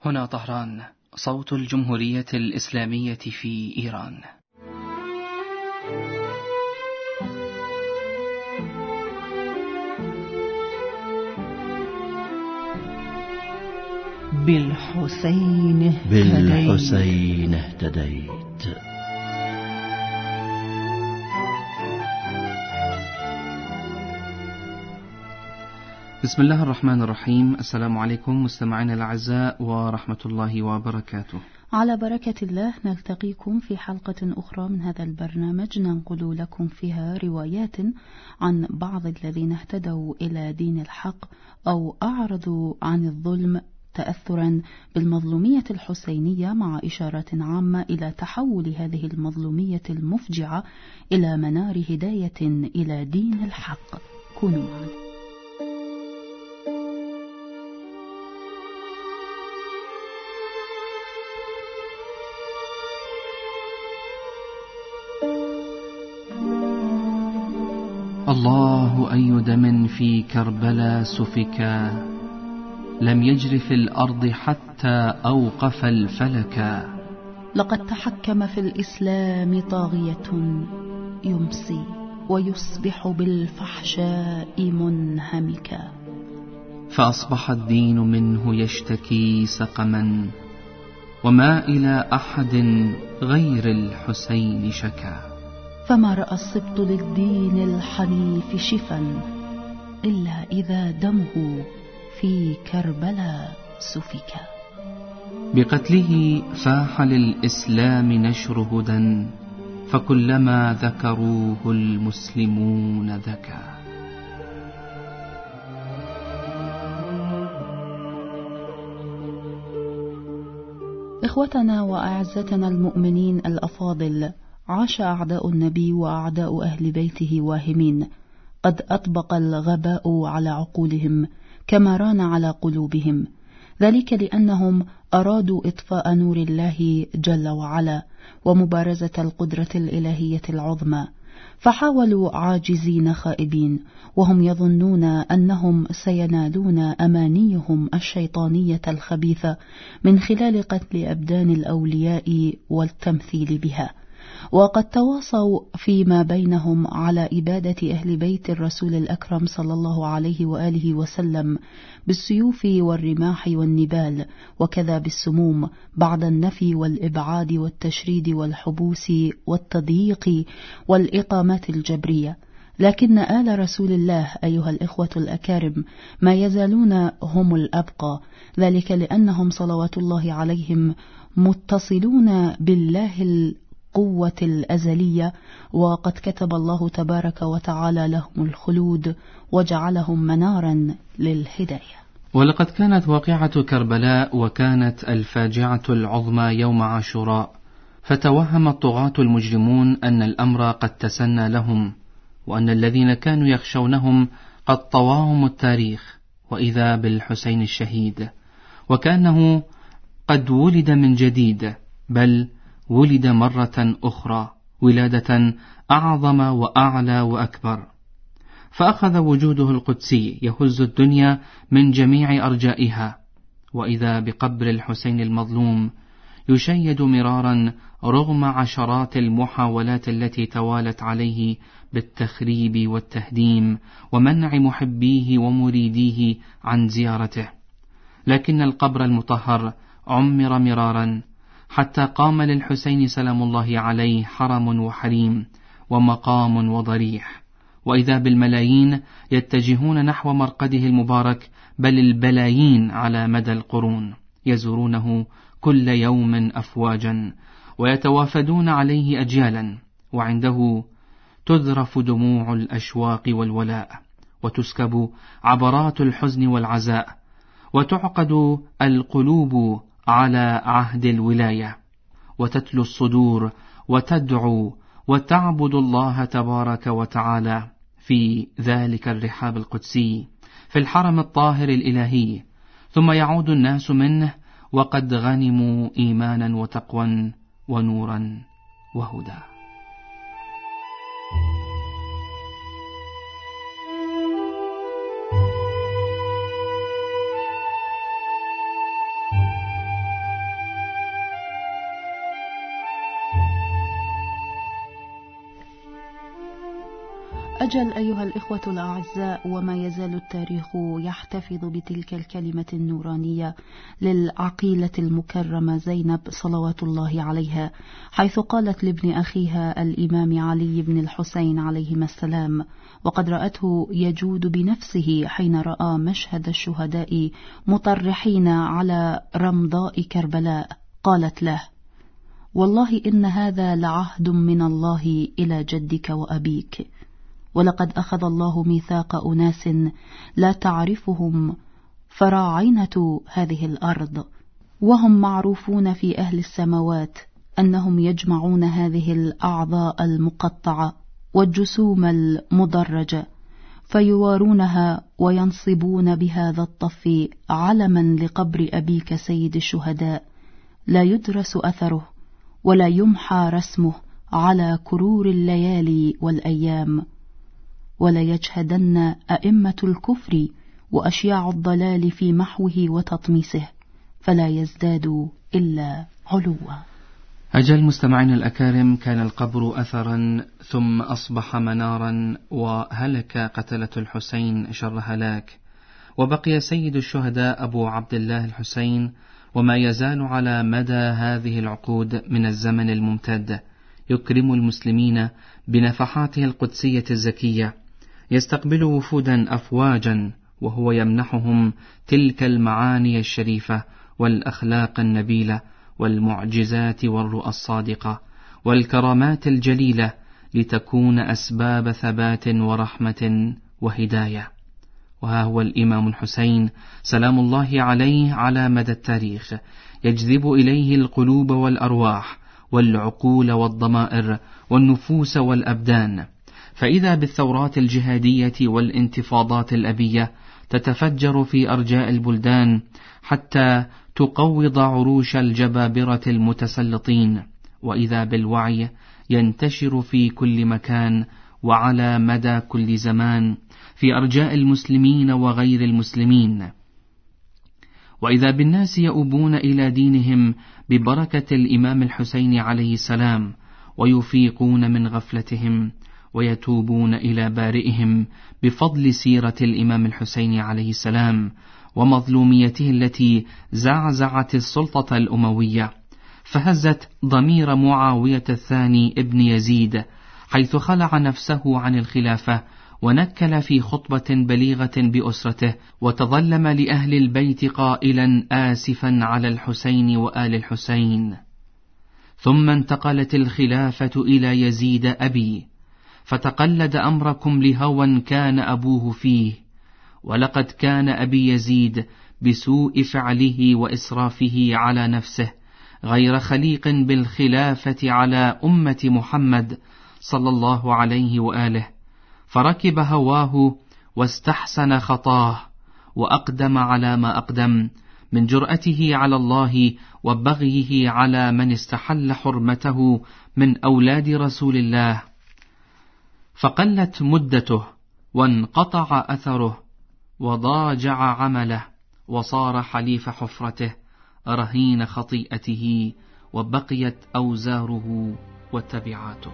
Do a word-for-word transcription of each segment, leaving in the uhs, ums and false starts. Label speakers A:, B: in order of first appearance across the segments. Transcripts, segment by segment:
A: هنا طهران، صوت الجمهورية الإسلامية في إيران.
B: بالحسين
C: بالحسين اهتديت.
A: بسم الله الرحمن الرحيم. السلام عليكم مستمعينا الأعزاء ورحمة الله وبركاته.
B: على بركة الله نلتقيكم في حلقة أخرى من هذا البرنامج ننقل لكم فيها روايات عن بعض الذين اهتدوا إلى دين الحق أو أعرضوا عن الظلم تأثرا بالمظلومية الحسينية، مع إشارات عامة إلى تحول هذه المظلومية المفجعة إلى منار هداية إلى دين الحق. كونوا معنا.
A: الله أي دم في كربلاء سفكا، لم يجر في الأرض حتى أوقف الفلكا.
B: لقد تحكم في الإسلام طاغية يمسي ويصبح بالفحشاء منهمكا،
A: فأصبح الدين منه يشتكي سقما، وما إلى أحد غير الحسين شكا.
B: فما رأى السبط للدين الحنيف شفا إلا إذا دمه في كربلاء سفكا.
A: بقتله فاح للإسلام نشر هدى، فكلما ذكروه المسلمون ذكا.
B: إخوتنا وأعزتنا المؤمنين الأفاضل، عاش أعداء النبي وأعداء أهل بيته واهمين، قد أطبق الغباء على عقولهم كما ران على قلوبهم، ذلك لأنهم أرادوا إطفاء نور الله جل وعلا ومبارزة القدرة الإلهية العظمى، فحاولوا عاجزين خائبين، وهم يظنون أنهم سينالون أمانيهم الشيطانية الخبيثة من خلال قتل أبدان الأولياء والتمثيل بها. وقد تواصوا فيما بينهم على إبادة أهل بيت الرسول الأكرم صلى الله عليه وآله وسلم بالسيوف والرماح والنبال، وكذا بالسموم، بعد النفي والإبعاد والتشريد والحبوس والتضييق والإقامات الجبرية. لكن آل رسول الله أيها الإخوة الأكارم ما يزالون هم الأبقى، ذلك لأنهم صلوات الله عليهم متصلون بالله قوة الأزلية، وقد كتب الله تبارك وتعالى لهم الخلود وجعلهم منارا للهداية.
A: ولقد كانت واقعة كربلاء وكانت الفاجعة العظمى يوم عاشوراء، فتوهم الطغاة المجرمون أن الأمر قد تسنى لهم، وأن الذين كانوا يخشونهم قد طواهم التاريخ، وإذا بالحسين الشهيد، وكأنه قد ولد من جديد، بل ولد مرة أخرى، ولادة أعظم وأعلى وأكبر. فأخذ وجوده القدسي يهز الدنيا من جميع أرجائها، وإذا بقبر الحسين المظلوم يشيد مرارا رغم عشرات المحاولات التي توالت عليه بالتخريب والتهديم ومنع محبيه ومريديه عن زيارته. لكن القبر المطهر عمر مرارا حتى قام للحسين سلام الله عليه حرم وحريم ومقام وضريح، وإذا بالملايين يتجهون نحو مرقده المبارك، بل البلايين على مدى القرون يزورونه كل يوم أفواجا، ويتوافدون عليه أجيالا، وعنده تذرف دموع الأشواق والولاء، وتسكب عبرات الحزن والعزاء، وتعقد القلوب على عهد الولاية، وتتلو الصدور وتدعو وتعبد الله تبارك وتعالى في ذلك الرحاب القدسي في الحرم الطاهر الإلهي، ثم يعود الناس منه وقد غنموا إيمانا وتقوى ونورا وهدى.
B: أجل أيها الإخوة الأعزاء، وما يزال التاريخ يحتفظ بتلك الكلمة النورانية للعقيلة المكرمة زينب صلوات الله عليها، حيث قالت لابن أخيها الإمام علي بن الحسين عليهما السلام، وقد رأته يجود بنفسه حين رأى مشهد الشهداء مطرحين على رمضاء كربلاء، قالت له: والله إن هذا لعهد من الله إلى جدك وأبيك، ولقد أخذ الله ميثاق أناس لا تعرفهم فراعنة هذه الأرض، وهم معروفون في أهل السماوات أنهم يجمعون هذه الأعضاء المقطعة والجسوم المدرجة فيوارونها وينصبون بهذا الطف علما لقبر أبيك سيد الشهداء، لا يدرس أثره ولا يمحى رسمه على كرور الليالي والأيام، ولا يجهدن أئمة الكفر وأشياع الضلال في محوه وتطميسه، فلا يزداد إلا علوا.
A: أجل مستمعين الأكارم، كان القبر أثرا ثم أصبح منارا، وهلك قتلة الحسين شر هلاك، وبقي سيد الشهداء أبو عبد الله الحسين، وما يزال على مدى هذه العقود من الزمن الممتد يكرم المسلمين بنفحاته القدسية الزكية، يستقبل وفودا أفواجا، وهو يمنحهم تلك المعاني الشريفة والأخلاق النبيلة والمعجزات والرؤى الصادقة والكرامات الجليلة، لتكون أسباب ثبات ورحمة وهداية. وها هو الإمام الحسين سلام الله عليه على مدى التاريخ يجذب إليه القلوب والأرواح والعقول والضمائر والنفوس والأبدان، فإذا بالثورات الجهادية والانتفاضات الأبية تتفجر في أرجاء البلدان حتى تقوض عروش الجبابرة المتسلطين، وإذا بالوعي ينتشر في كل مكان وعلى مدى كل زمان في أرجاء المسلمين وغير المسلمين، وإذا بالناس يؤوبون إلى دينهم ببركة الإمام الحسين عليه السلام، ويفيقون من غفلتهم ويتوبون إلى بارئهم بفضل سيرة الإمام الحسين عليه السلام ومظلوميته التي زعزعت السلطة الأموية، فهزت ضمير معاوية الثاني ابن يزيد، حيث خلع نفسه عن الخلافة ونكل في خطبة بليغة بأسرته، وتظلم لأهل البيت قائلا آسفا على الحسين وآل الحسين. ثم انتقلت الخلافة إلى يزيد أبي، فتقلد أمركم لهوى كان أبوه فيه، ولقد كان أبي يزيد بسوء فعله وإسرافه على نفسه غير خليق بالخلافة على أمة محمد صلى الله عليه وآله، فركب هواه واستحسن خطاه، وأقدم على ما أقدم من جرأته على الله وبغيه على من استحل حرمته من أولاد رسول الله، فقلت مدته وانقطع أثره وضاجع عمله، وصار حليف حفرته رهين خطيئته، وبقيت أوزاره وتبعاته.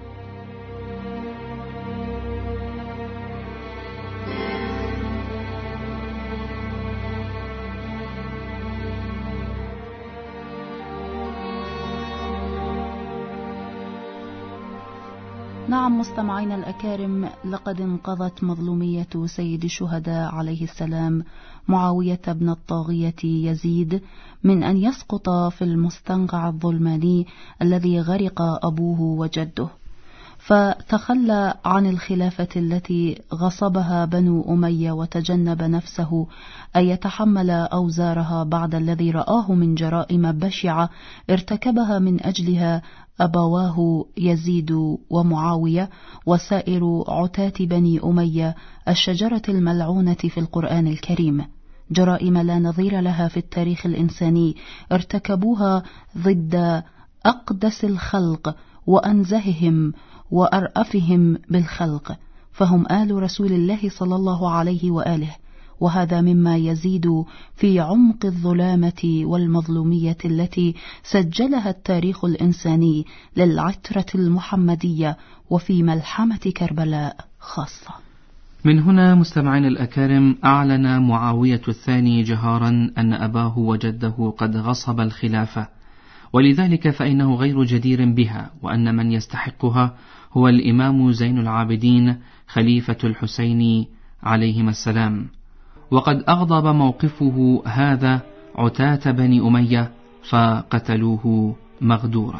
B: نعم مستمعينا الأكارم، لقد انقضت مظلومية سيد الشهداء عليه السلام معاوية بن الطاغية يزيد من أن يسقط في المستنقع الظلماني الذي غرق أبوه وجده، فتخلى عن الخلافة التي غصبها بنو أمية، وتجنب نفسه أن يتحمل أوزارها بعد الذي رآه من جرائم بشعة ارتكبها من أجلها أبواه يزيد ومعاوية وسائر عتاة بني أمية الشجرة الملعونة في القرآن الكريم، جرائم لا نظير لها في التاريخ الإنساني ارتكبوها ضد أقدس الخلق وأنزههم وأرأفهم بالخلق، فهم آل رسول الله صلى الله عليه وآله، وهذا مما يزيد في عمق الظلامة والمظلومية التي سجلها التاريخ الإنساني للعترة المحمدية وفي ملحمة كربلاء خاصة.
A: من هنا مستمعين الأكارم، أعلن معاوية الثاني جهارا أن أباه وجده قد غصب الخلافة، ولذلك فإنه غير جدير بها، وأن من يستحقها هو الإمام زين العابدين خليفة الحسين عليهما السلام. وقد أغضب موقفه هذا عتاة بني أمية فقتلوه مغدورا.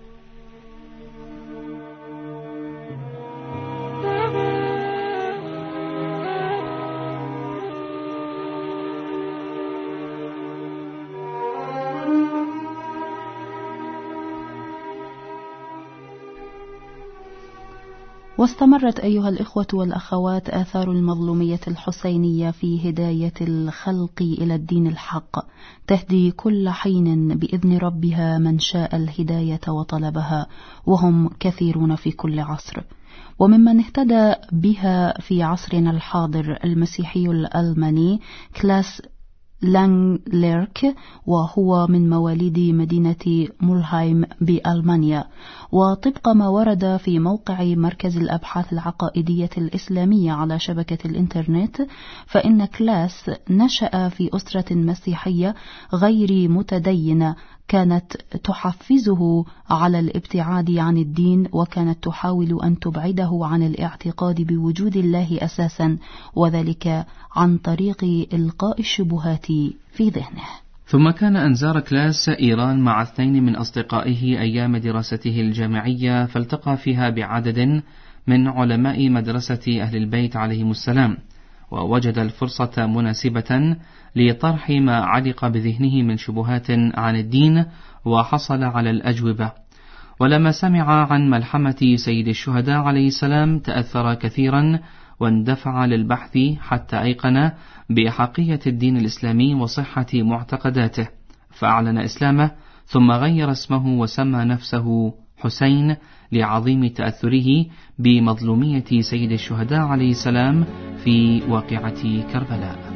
B: واستمرت أيها الإخوة والأخوات آثار المظلومية الحسينية في هداية الخلق إلى الدين الحق، تهدي كل حين بإذن ربها من شاء الهداية وطلبها، وهم كثيرون في كل عصر. وممن اهتدى بها في عصرنا الحاضر المسيحي الألماني كلاس لانغليرك، وهو من مواليد مدينة مولهايم بألمانيا. وطبق ما ورد في موقع مركز الأبحاث العقائدية الإسلامية على شبكة الإنترنت، فإن كلاس نشأ في أسرة مسيحية غير متدينة كانت تحفزه على الابتعاد عن الدين، وكانت تحاول أن تبعده عن الاعتقاد بوجود الله أساسا، وذلك عن طريق إلقاء الشبهات في ذهنه.
A: ثم كان أن زار كلاس إيران مع اثنين من أصدقائه أيام دراسته الجامعية، فالتقى فيها بعدد من علماء مدرسة أهل البيت عليهم السلام، ووجد الفرصة مناسبة لطرح ما علق بذهنه من شبهات عن الدين، وحصل على الأجوبة. ولما سمع عن ملحمة سيد الشهداء عليه السلام تأثر كثيرا، واندفع للبحث حتى أيقن بأحقية الدين الإسلامي وصحة معتقداته، فأعلن إسلامه، ثم غير اسمه وسمى نفسه حسين لعظيم تأثره بمظلومية سيد الشهداء عليه السلام في واقعة كربلاء.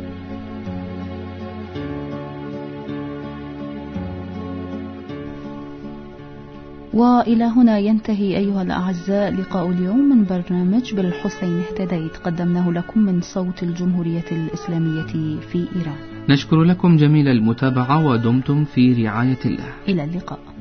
B: وإلى هنا ينتهي أيها الأعزاء لقاء اليوم من برنامج بالحسين اهتديت، قدمناه لكم من صوت الجمهورية الإسلامية في إيران.
A: نشكر لكم جميل المتابعة، ودمتم في رعاية الله.
B: إلى اللقاء.